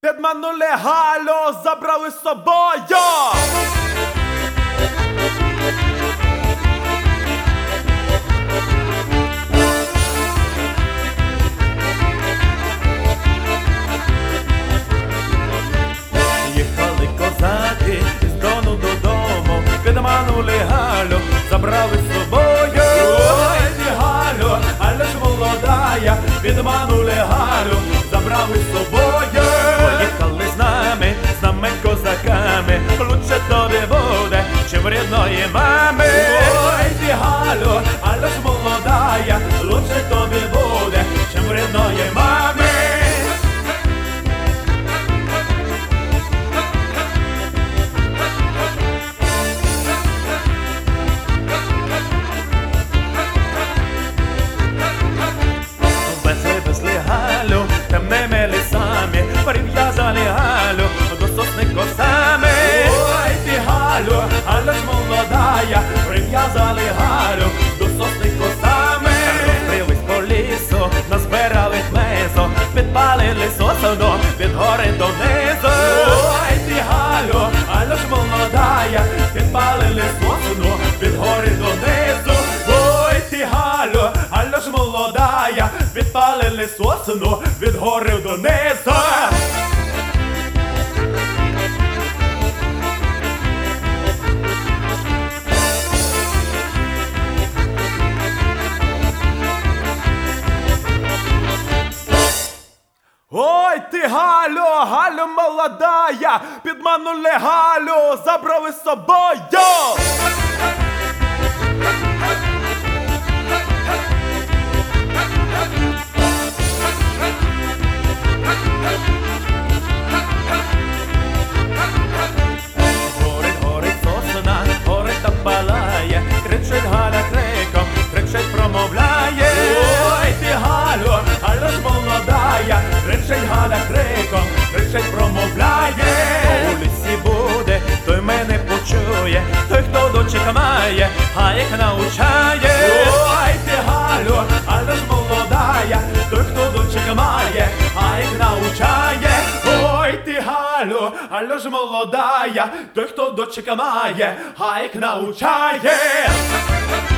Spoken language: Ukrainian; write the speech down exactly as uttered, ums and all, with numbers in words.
Підманули Галю, забрали з собою. Їхали козаки із Дону додому, підманули Галю, забрали з собою. Ой, ти Галю, але ж молодая, підманули Галю, забрали з собою. Поїхали з нами, з нами козаками, лучше тобі буде, чим рідної мами. Ой, ти Галю, але ж молодая, лучше тобі буде, чим рідної мами. Галю, темними лісами, прив'язали Галю до сосни косами. Ой, ти Галю, але ж молодая, прив'язали Галю до сосни косами. Розбрились по лісу, назбирали хмизу, підпалили сосну від гори донизу. Ой, ти Галю, але ж молодая, підпалили сосну від гори донизу. Ой, ти Галю, але ж молодая, підпалили сосну від гори донизу. Ой, ти Галю, Галю молодая, підманули Галю, забрали з собою. Горить, горить сосна, горить та палає, кричить Галя криком, кричить промовляє. Ой, ти Галю, Галя ж молодая, кричить Галя криком, кричить промовляє. У лісі буде, той мене почує, той, хто дочек має, хай їх научає. Ой, ти Галю, Галя ж молодая, той, хто дочек має, хай їх научає. Ой, ти Галю, Галя ж молодая, той, хто дочек має, хай їх научає.